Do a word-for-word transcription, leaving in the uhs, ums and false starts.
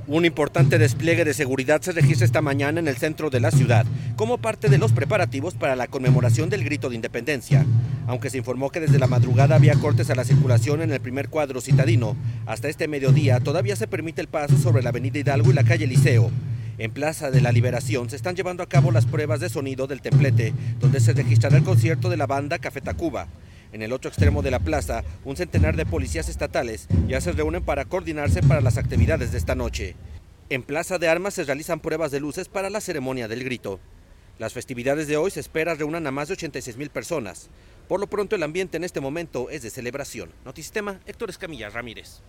Un importante despliegue de seguridad se registra esta mañana en el centro de la ciudad, como parte de los preparativos para la conmemoración del Grito de Independencia. Aunque se informó que desde la madrugada había cortes a la circulación en el primer cuadro citadino, hasta este mediodía todavía se permite el paso sobre la avenida Hidalgo y la calle Liceo. En Plaza de la Liberación se están llevando a cabo las pruebas de sonido del templete, donde se registrará el concierto de la banda Café Tacuba. En el otro extremo de la plaza, un centenar de policías estatales ya se reúnen para coordinarse para las actividades de esta noche. En Plaza de Armas se realizan pruebas de luces para la ceremonia del grito. Las festividades de hoy se espera reúnan a más de ochenta y seis mil personas. Por lo pronto el ambiente en este momento es de celebración. Notisistema, Héctor Escamilla Ramírez.